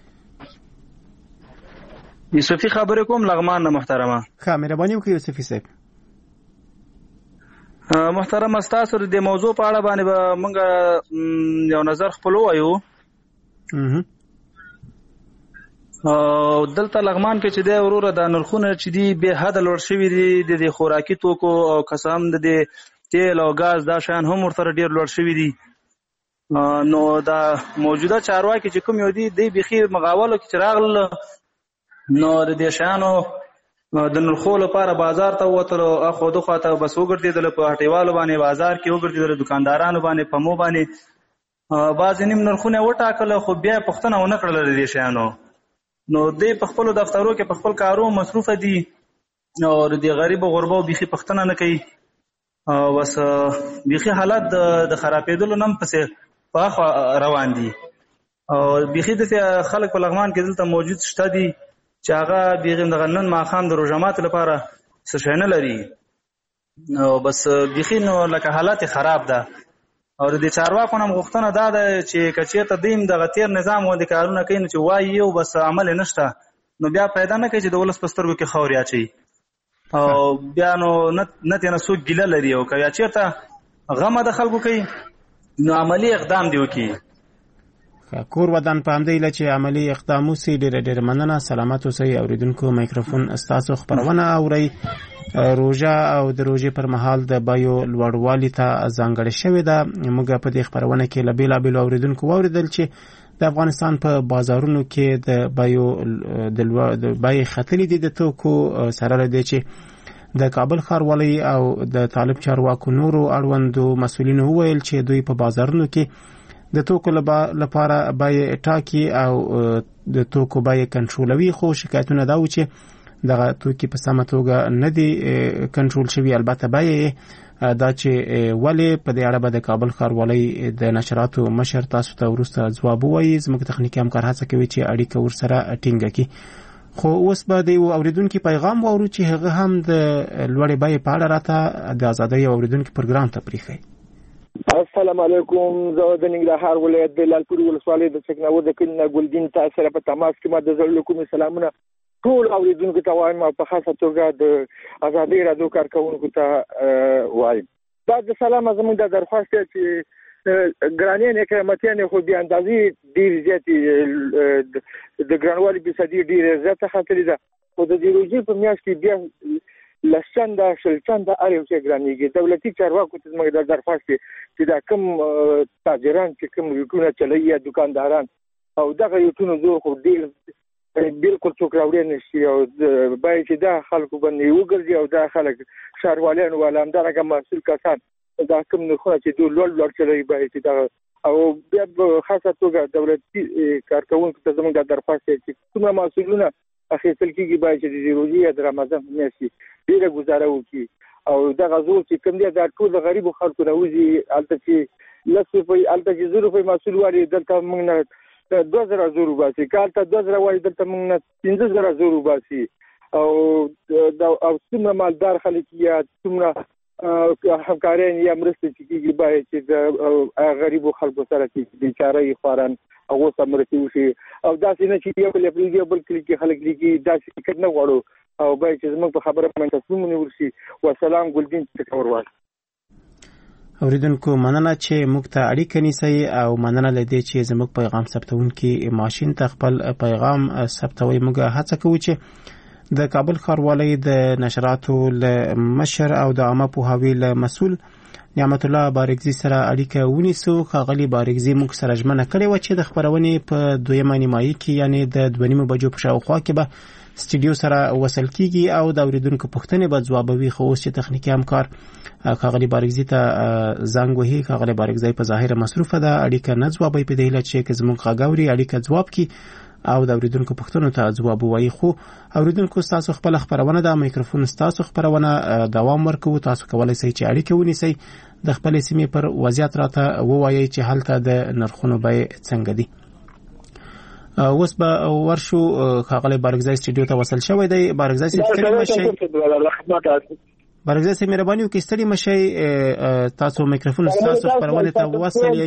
J: یوسفی خبرې کوم لغمان نه محترمه.
A: ښه مهرباني وکړئ یوسفی صاحب.
J: محترم استاسو د موضوع په اړه باندې به موږ یو نظر خپل وایو. او دلته لغمان کې چې د وروره د نرخونه چې دی به حد لوړ شوی دي د خوراکي توکو او قسم د تیل او غاز دا شان هم ورته ډیر لوړ شوی دي. نو دا موجوده چارواکي چې کوم یو دي د بخي مغاولو کې چراغ نو د دې شانو د نرخو لپاره بازار ته وتلو اخو دغه ته بس وګرځیدل په هټیوالو باندې بازار کې وګرځیدل دکاندارانو باندې په مو باندې باز نیم نرخونه وټاکل خو بیا پښتنه ونه کړل د دې شانو. نو دې په خپل دفترو کې په خپل کارو مصروف دي او د غریب او غربو بيخي پښتنه نه کوي او بس بيخي حالت د خرابېدل نم پسې په روان دي او بيخي د خلک په لغمان کې دلته موجود شته دي چې هغه بيغم د غنن ماخام د روجمات لپاره څه شي نه لري او بس بيخي نو لکه حالت خراب ده. او د چارواکو نم غوښتنه دا ده چې کچېته دیم د غتیر نظام باندې کارونه کوي چې وایي او بس عمل نشته نو بیا پیدا نه کوي چې د ولس پسترګو کې خوري اچي او بیا نو نه تنه سو ګیله لري او کوي چېرته غمه د خلکو کوي نو عملی اقدام دی وکړي.
A: کور ودان په همدې لچې عملی اقدام وسي. ډېر مننه. سلامت اوسئ. اوریدونکو میکروفون ستاسو خبرونه اورئ. روژه او د روژې پر مهال د بیو لوړوالي ته ځانګړې شوې ده. موږ په دې خبرونه کې له بېلابېلو اوریدونکو واورېدل چې د افغانستان په بازارونو کې د بیې ختلې دي د توکو سره له دې چې د کابل ښاروالۍ او د طالب چارواکو نورو اړوندو مسؤلینو وویل چې دوی په بازارونو کې د توکو لپاره بیې ټاکي او د توکو بیې کنټرولوي، خو شکایتونه دا و چې دغه توکي په سمه توګه نه دي کنټرول شوي. البته بیې دا چې ولې په دې اړه به د کابل ښاروالۍ د نشراتو مشر تاسو ته وروسته ځواب ووایي. زموږ تخنیکي همکار هڅه کوي چې اړیکه ورسره ټینګه کړي. خو اوس به د یو اوریدونکي پیغام واورو چې هغه هم د لوړې بیې په اړه راته د ازادۍ اوریدونکي پروګرام ته پریښی.
C: السلام علیکم. زه د ننګرهار ولایت د لالپور ولسوالۍ د چکناور د کلي نه ګلدین تاسو سره په تماس کې ما د زړه له کومې سلامونه ټول اوریدونکو ته وایم او په خاصه توګه د ازادۍ راډیو کارکونکو ته وایم. دا د سلام زموږ د درخواست چې ګرانې قیمتیانې خو بیا اندازې ډېر زیاتې د ګرانوالي فیصدي ډېره زیاته ختلې ده، خو د دې روژې په میاشت کې بیا لسچنده شلچنده هر یو شی ګرانېږي. دولتي چارواکو ته زموږ د درخواست چې دا کوم تاجران چې کوم یوټونه چلوي یا دکانداران او دغه یوټونو زور خو ډېر بالکل څوک راوړی نشي او باید چې دا خلکو باندې وګرځي او دا خلک ښاروالان والا همدارنګه مسؤل کسان دا کوم نرخونه چې دوی لوړ چلوي باید چې دغه او بیا په خاصه توګه دولتي کارکوونکو ته زموږ د درخواست چې کومه مسؤلونه اخیستل کېږي باید چې د روژې یا د رمضان په میاشت کې ډېره ګزاره وکړي او دغه زور چې کوم دی دا ټول د غریبو خلکو نه وځي. هلته چې 10 روپۍ هلته چې 0 روپۍ مسؤل وایي دلته موږ نه 2000 زور وباسي، که هلته 2000 وایي دلته موږ نه 15000 زور وباسي او څومره مالدار خلک یا څومره همکاران یا مرستې چې کېږي باید چې د غریبو خلکو سره چې بیچاره خواران هغو ته مرستې وشي او داسې نه چې یو بل پرېږدي او بل کلي کې خلک لیکي داسې فکر نه غواړو او باید چې زموږ په خبره باندې تصمیم ونیول شي. والسلام. ګلدین چکور واس.
A: اوریدونکو مننه چې موږ ته اړیکه نیسئ او مننه له دې چې زموږ پیغام ثبتونکي ماشین ته خپل پیغام ثبتوي. موږ هڅه کوو چې د کابل ښاروالۍ د نشراتو له مشر او د عامه پوهاوي له مسؤل نعمت الله بارګزي سره اړیکه ونیسو. ښاغلي بارګزي موږ سره ژمنه کړې وه چې د خپرونې په دویمه نیمایي کې یعنې د 2:30 بجو په شاوخوا کې به سټوډیو سره وصل کیږي او د اوریدونکو پوښتنې به ځوابوي. خو اوس چې تخنیکي همکار ښاغلي بارګزي ته زنګ وهي، ښاغلي بارګزي په ظاهره مصروفه ده، اړیکه نه ځوابوي. په دې هیله چې زموږ غږ اوري اړیکه ځواب کړي او د اوریدونکو پوښتنو ته ځواب ووایي. خو اوریدونکو ستاسو خپل خبرونه ده، میکروفون ستاسو خبرونه دوام ورکوي. تاسو کولای شئ چې اړیکه ونیسئ، د خپل سیمې پر وضعیت راته ووایي چې هلته د نرخونو بیې څنګه دي. اوس به ورشو. ښاغلی بارګزی سټوډیو ته وصل شوی دی. بارګزی صاحب ستړي مشئ. بارګزی صاحب مهرباني وکړئ ستړي مشئ، تاسو میکروفون ستاسو خبرونه ته وصل یې.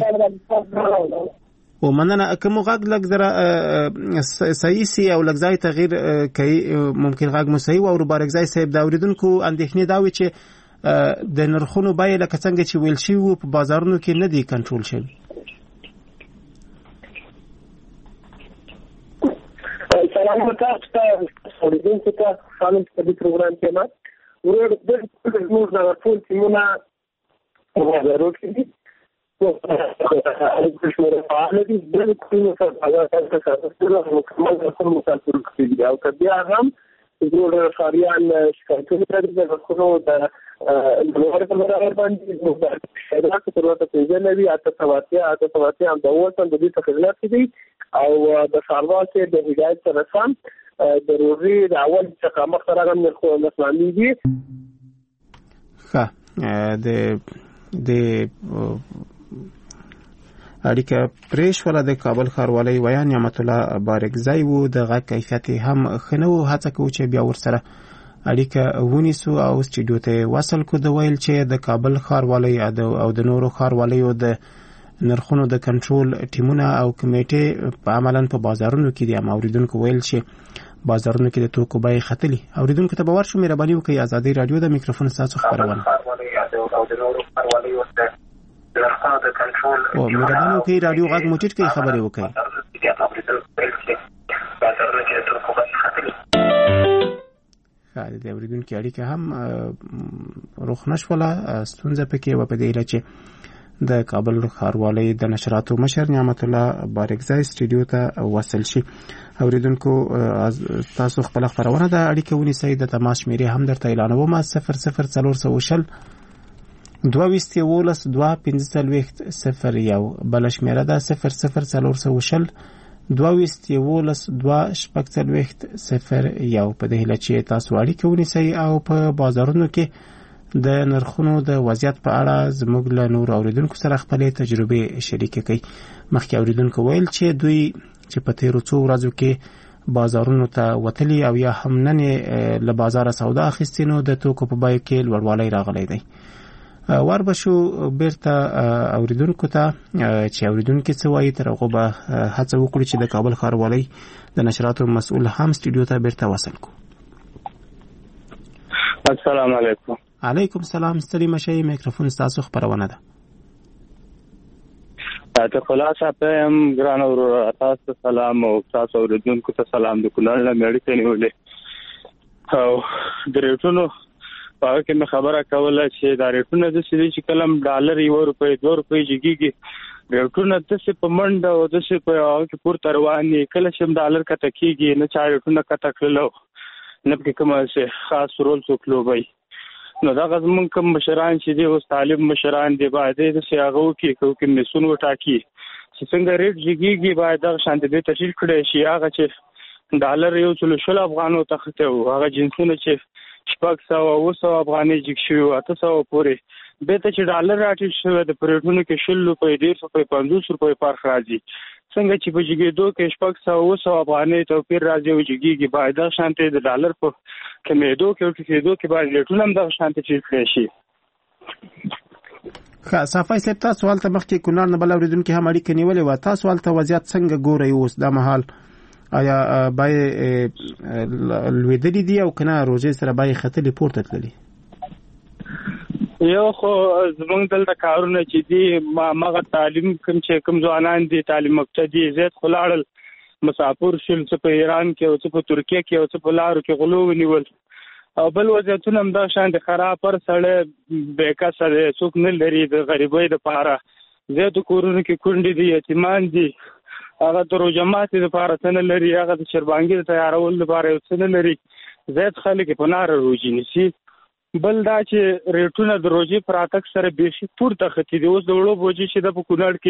A: او مننه. که مو غږ لږ ذره صحیح سي او لږ ځای تغییر کوي ممکن غږ مو صحیح واورو. بارګزی صاحب د اوریدونکو اندېښنې دا وي چې د نرخونو بیې لکه څنګه چې ویل شوي وو په بازارونو کې نه دي کنټرول شوي.
K: سلام تاسو ته اوریدونکو ته سلام په دې پروګرام کې ما ورور د موږ د ټول ټیمونه وګورو چې او کبیا هم ضرور خاریان شکایتونه لري د خپلو د نوړ په اړه باندې شایعات په توګه پیژنې نوي اته تواتیا هم د وطن د دې تخیلات دي او د ښاروال کې د هدایت سره سم ضروري د اول څخه مخ راغلم خو اسلامي دي.
A: ښه د اړیکه پریشوله د کابل ښاروالۍ ویا نعمت الله بارګزی وو. د غږ کیفیت هم ښه نه و. هڅه کوو چې بیا ورسره اړیکه ونیسو او سټوډیو ته وصل کو. د ویل چې د کابل ښاروالۍ او د نورو ښاروالیو د نرخونو د کنټرول ټیمونه او کمیټې په عملاً په بازارونو کې دي. هم اوریدونکو ویل چې بازارونو کې د توکو بیې ختلي. اوریدونکو ته به ورشو. مهرباني وکړئ ازادۍ راډیو د میکروفون ستاسو خبرونه.
L: نرخونو د کنټرول
A: او مهرباني وکړئ رادیو غږ مو ټیټ کړئ خبرې وکړئ. د اوریدونکو اړیکه هم روښ نشوله، ستونزه پکې و په دې اړه چې د کابل ښاروالۍ د نشراتو مشر نعمت الله بارکزای سټوډیو ته وصل شي. اوریدونکو تاسو خپل خبرونه د اړیکه ونیسئ، د تماس شمیرې هم درته اعلانوم 00420 2211 بل شمیره ده 00420 2211 په دې هیله چې تاسو اړیکه ونیسئ او په بازارونو کې د نرخونو د وضعیت په اړه زموږ له نور اوریدونکو سره خپل تجربه شریک کړئ. مخکې اوریدونکو ویل چې دوی چې په تیرو څو ورځو کې بازارونو ته وتلي او یا هم نن له بازار سودا اخیستي نو د توکو په بیه کې لوړوالی راغلی دی. وربشو بیرته اوریدونکو ته چې اوریدونکو څه وایي تر هغه به هڅه وکړي چې د کابل ښاروالۍ د نشراتو مسؤل هم سټوډیو ته بیرته وصل کو.
M: السلام علیکم.
A: علیکم السلام. ستړي مشئ، میکروفون تاسو خبرونه ده.
M: ته خلاصه په ګران ورور تاسو سلام او تاسو اوریدونکو ته سلام. د کونړ له مېړی ته نیولې او د ریټونو په اړه کې خبره کوله چې دا ریټونه د سړي چې کلم ډالر یو روپۍ 2 روپۍ جګیږي، ریټونه د څه په منډه او د څه په هغه کې پورته رواني، کله چې ډالر کته کېږي نه چا ریټونه کته کړلو نه په کوم څه خاص رول څوک لوبي. نو دا زمونږ کوم مشران چې دی اوس طالب مشران دی باید د سیاغو کې مسون وټاکي چې څنګه ریټ جګیږي باید دا شانت به تشکیل کړي شي. هغه چې ډالر یو څلور افغانو ته خته او هغه جنسونه چې 600 افغاني جګ شي او 800 پورې به ته چې ډالر راټیټ شوی د پریټونو کې 100 روپۍ 150 روپۍ فرق راځي. څنګه چې په جګېدو کې 600 افغاني توپیر راځي او جګیږي باید دا شانت د ډالر په کمیدو کې او کېدو کې باید ریټونه هم دا شانت چې کړی شي.
A: صافی صاحب تاسو ولته مخکې کونړ نه بل اوریدونکو هم اړیکه نیولې و، تاسو ولته وضعیت څنګه ګورئ اوس د مهال؟ آیا بای لویدلی دی او کنه روزي سره بای خطلې پورته تللی؟
M: یو خو زمونږ دلته کارونه چې دي ماغه تعلیم کوم چې کوم ځوانان دي تعلیم مبتدی زیات خلاړل مسافر شول، څه په ایران کې او څه په ترکیه کې او څه په لارو کې غلو ونیول او بل وضعیتونه هم دا شان د خراب پر سړی بیکا سره څوک نه لري د غریبۍ لپاره زیات کورونه کې کونډې دي یتیمان دي هغه د روجمات لپاره څه نه لري هغه د شربانګي تیارول لپاره څه نه لري زیات خلک په نار روجي نشي. بل دا چې ریټونه د روجي پراتک سره بیشي پورته ختی دي. اوس د وړو بوجي چې د کونړ کې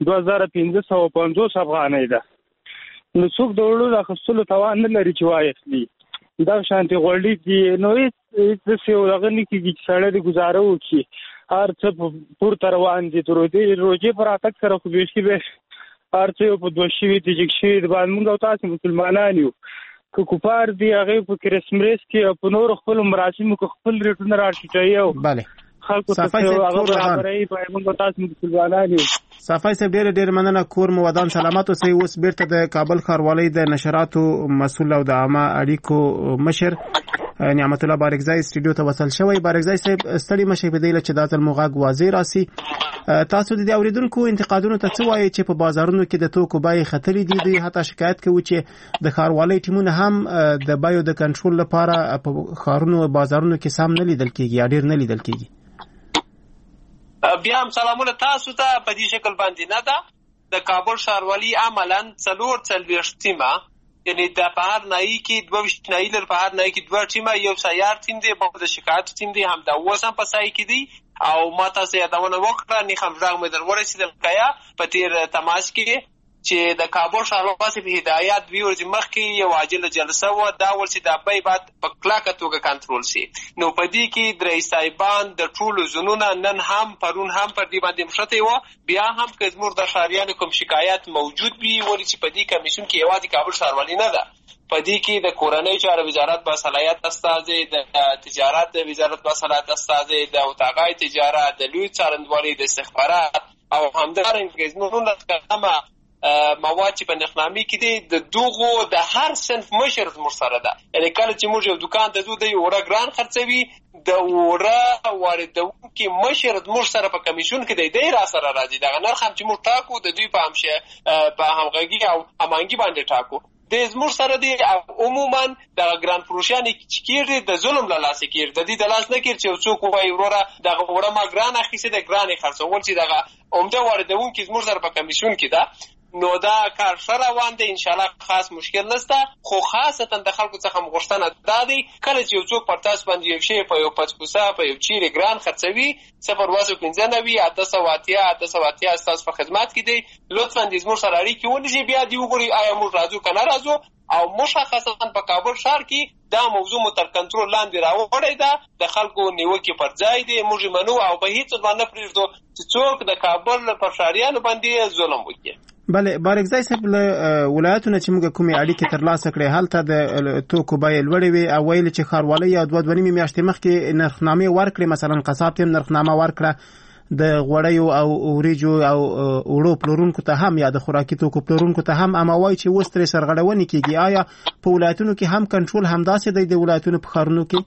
M: 2550 افغانۍ ده، نو څوک د وړو د خصلو توان نه لري چې وایي دا شانتي غوړي دي. نو هیڅ څه ورغني کې سړی د گزاره وکي هر څه پورته روان دي. د روجي پراتک سره خو بیشي به هر څه په دوشي دي چې شي د باندې موږ او تاسو مسلمانان یو کوپار دی هغه په کرسمس کې په نور خپل مراسم کو خپل ریټونه راټیټي او
A: bale
M: خلکو ته هغه برابرۍ په موږ تاسو مسلمانان یو.
A: صافی صاحب ډېر مننه، کور مو ودان سلامات اوسئ. اوس بیرته د کابل ښاروالۍ د نشراتو مسؤل او د عامه اړیکو مشر نعمت الله بارکزای سټوډیو ته وصل شوی. بارکزای صاحب ستړي مشي په دی چې د ځل موغاګ واضح راسي. تاسو د اوریدونکو انتقادونو ته څه وایي چې په بازارونو کې د توکو بیې خطرې دي؟ دوی حتی شکایت کوي چې د ښاروالۍ ټیمونه هم د بیو د کنټرول لپاره په ښارونو او بازارونو کې سم نه لیدل کیږي یا ډیر نه لیدل کیږي.
N: بیا هم سلامونه تاسو ته. په دې شکل باندې نه ده د کابل ښاروالۍ عملاً 44 ټیمه، یعنی د بهر نایی کې 22 نایی لر بهر نایی کې 2 ټیمه، یو سیار ټیم دی، په د شکایت ټیم دی، هم دا وسم په سای کې دی او ما تاسو یادونه وکړه نه خبره مې درورسېدل کیا په تیر تماس کې چې د کابل ښاروالۍ په هدایت وی ورځ مخکې یو عاجله جلسه و دا ورسې د بای بعد په کلاکه توګه کنټرول شي. نو په دې کې درې صاحبان د ټولو زونونه نن هم پرون هم پر دې باندې مشرته و. بیا هم که زموږ د ښاریانو کوم شکایت موجود وي ولې چې په دې کمیشن کې یوازې کابل ښاروالۍ نه ده، په دې کې د کورنۍ چارو وزارت با صلاحیت استازي، د تجارت وزارت با صلاحیت استازي، د اتاقای تجارت، د لوی څارندوالۍ، د استخبارات او همدارنګه زموږ د مواد چې په نرخنامې کې دي د دغو د هر صنف مشر زموږ سره ده. یعنې کله چې موږ یو دکان ته ځو دی وړه ګران خرڅوي، د وړه واردونکي مشر زموږ سره په کمیشن کې دی را سره راځي. دغه نرخ هم چې موږ ټاکو د دوی په همغږي او هماهنګي باندې ټاکو. د زموږ سره دی عموما دغه ګران فروشیان چې کېږي د ظلم له لاسه کېږي، د دې د لاس نه کېږي چې یو څوک ووایي وروره دغه وړه ما ګران اخیستې ده ګرانې خرڅول، چې دغه عمده واردونکي زموږ سره په کمیشن کې ده. نو دا کار ښه روان دی، انشاءالله خاص مشکل نشته. خو خاصتا د خلکو څخه غوښتنه دا دی کله چې یو څوک پر تاسو باندې یو شی په یو پچپوسه په یو چیرې ګران خرڅوي 01598 ستاسو په خدمت کې دی، لطفا د زموږ سره اړیکې ونیسئ، بیا دې وګورئ آیا موږ راځو که نه راځو. او مشخصا په کابل ښار کې دا موضوع مو تر کنټرول لاندې راوړې ده، د خلکو نیوکې پر ځای دی، موږ منو او په هیڅ ډول نه پرېږدو چې څوک د کابل پر ښاریانو باندې ظلم وکړي.
A: بله بارکزی صاحب، له ولایتونو چې موږ کومې اړیکې ترلاسه کړې هلته د توکو بیې لوړې وې او ویل چې ښاروالۍ یو 2.5 میاشتې مخکې نرخنامې ورکړې، مثلا قصاب ته هم نرخنامه ورکړه د غوړیو او وریجو او وړو پلورونکو ته هم یا د خوراکي توکو پلورونکو ته هم، اما وایي چې اوس ترې سرغړونې کېږي. آیا په ولایتونو کې هم کنټرول همداسې دی د ولایتونو په ښارونو کې؟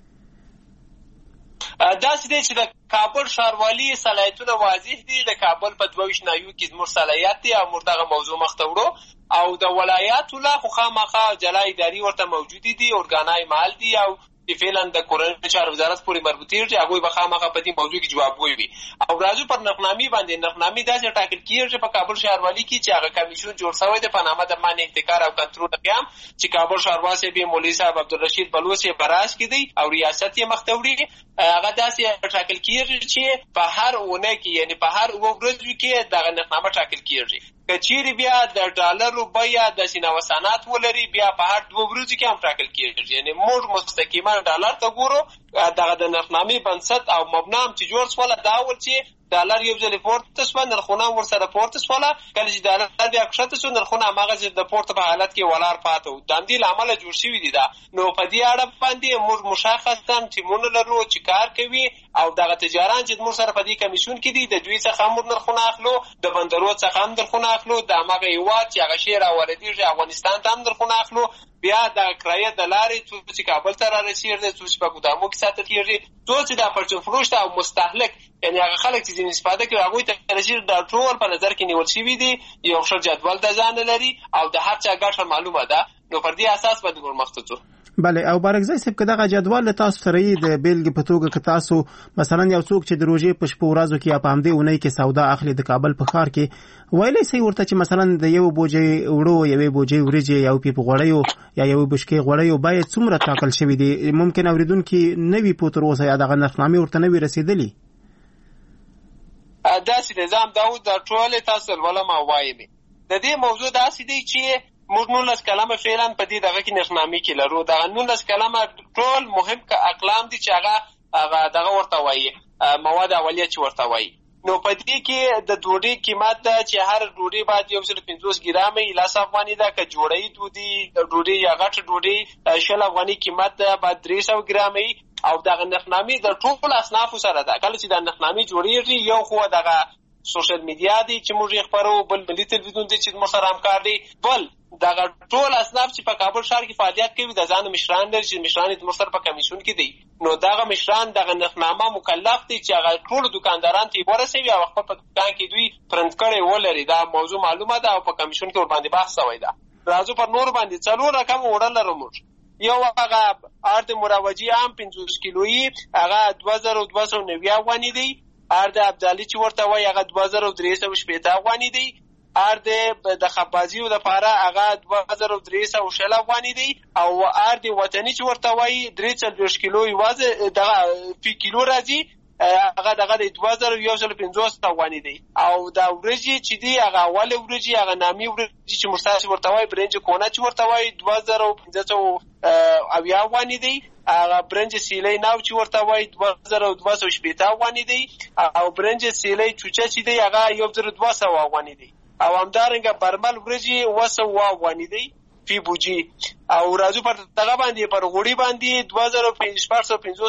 N: داسې دی چې د کابل ښاروالي صلاحیتونه واضح دي. د کابل په 22 نایو کې زموږ صلاحیت دی او موږ دغه موضوع مخته وړو، او د ولایاتو لا خو خامخا جلا اداري ورته موجودې دي، اورګانای مال دي او فعلا د کورنۍ چارو وزارت پورې مربوطېږي، هغوی به خامخا په دې موضوع کې جوابګوی وي. او راځو پر نرخنامې باندې. نرخنامې داسې ټاکل کېږي په کابل ښاروالي کې چې هغه کمیشن جوړ شوی دی په نامه د مانع احتکار او کنټرول قیام، چې کابل ښاروال صاحب مولوي صاحب عبدالرشید بلوچ یې براج کې دی او ریاست یې مخته وړي. هغه داسې ټاکل کېږي چې په هر اونۍ کې یعنې په هر اوه ورځو کې دغه نرخنامه ټاکل کېږي. که چیرې بیا د ډالرو بیه داسې نوسانات ولري بیا په هر 2 ورځو کې هم ټاکل کېږي. یعنې موږ مستقیما ډالر ته ګورو، دغه د نرخنامې بنسټ او مبنا هم چې جوړ شوله دا ول چې ډالر یو ځل پورته شوه، نرخونه هم ورسره پورته شوله. کله چې ډالر بیا کښته شو نرخونه هماغسې د پورته په حالت کې ولاړ پاته وو. د همدې له امله جوړ شوي دي دا. نو په دې اړه باندې موږ مشخصا ټیمونه لرو چې کار کوي او دغه تجاران چې موږ سره په دې کمیشن کې دي د دوی څخه هم نرخونه اخلو، د بندرو څخه هم نرخونه اخلو، د هماغه هېواد چې هغه شی راواردېږي افغانستان ته هم نرخونه اخلو. بیا د کرایه د لارې څو چې کابل ته رارسېږي، څو چې په ګودامو کې ساتل کېږي، څو چې دا پرچون فروش او مستهلک یعنې هغه خلک چې ځینې استفاده کوي هغوی ته رسېږي، دا ټول په نظر کې نیول شوي دي، یو ښه جدول د ځان لري او د هر چا ګټه معلومه ده. نو پر دې اساس باندې موږ مخته ځو.
A: بله، او بارکزی صاحب که دغه جدول له تاسو سره یې د بیلګې په توګه که تاسو مثلا یو څوک چې د روژې په شپو ورځو کې یا په همدې اونۍ کې سودا اخلي د کابل په ښار کې، ویلی سئ ورته چې مثلا د یو بوجۍ وړو، یوې بوجۍ وریجې، یو پیپ غوړیو یا یوې بشکې غوړیو باید څومره ټاکل شوي دي؟ ممکن اورېدونکي نه وي پوه تر اوسه یا دغه نرخنامې ورته نه وي رسېدلي.
N: داسې نظام داود دا ټولې تاسو لولم او وایم. د دې موضوع داسې دی چې موږ 19 کلمه فعلا په دې دغه کې نرخنامې کې لرو. دغه 19 کلمه ټول مهم اقلام دي چې هغه دغه ورته وایي مواد اولیه چې ورته وایي. نو په دې کې د ډوډۍ قیمت ده چې هر ډوډۍ باید 150 ګرامه 10 افغاني ده، که جوړی ډوډۍ یا غټ ډوډۍ 20 افغاني قیمت ده باید 300 ګرامه. او دغه نرخنامې د ټول اصنافو سره ده. کله چې د نرخنامې جوړېږي یو خو دغه سوشل میډیا دی چې موږ یې خپرو، بل ملي تلویزیون دی چې موږ سره همکار دی، بل دغه ټول اصناف چې په کابل ښار کې فعالیت کوي د ځان مشران لري چې مشران یې موږ سره په کمیشن کې دی. نو دغه مشران دغه نرخنامه مکلف دي چې هغه ټول دکانداران ته ورسوي او خپل په دکان کې دوی پرنټ کړی ولري. دا موضوع معلومه ده او په کمیشن کې ورباندې بحث شوی ده. راځو پر نور باندې 4 رقم وړه لرو موږ. یو هغه ارد مروجي عام 50 کیلویي هغه 2290 افغاني دی. ارد ابدالي چې ورته وایي هغه 2380 افغاني دی. ارد د خبازیو لپاره هغه 2360 افغاني دی. او ارد وطني چې ورته وایي 340 کیلو یوازې دغه فی کیلو راځي هغه دغه 2150 افغاني دی. او دا ورجې چې دی هغه اول ورجې هغه نامي ورجې چې مستاس ورته وایي برنج کونه چې ورته وایي 2500 افغاني دی. هغه برنج سیلې ناو چې ورته وایي 2280 افغاني دی. او برنج سیلې چوچه چې دی هغه 1200 افغاني دی. او همدارنګه برمل ورجې 200 افغاني دی فی بوجي. او راځو پر دغه باندې پر غوړي باندې 2550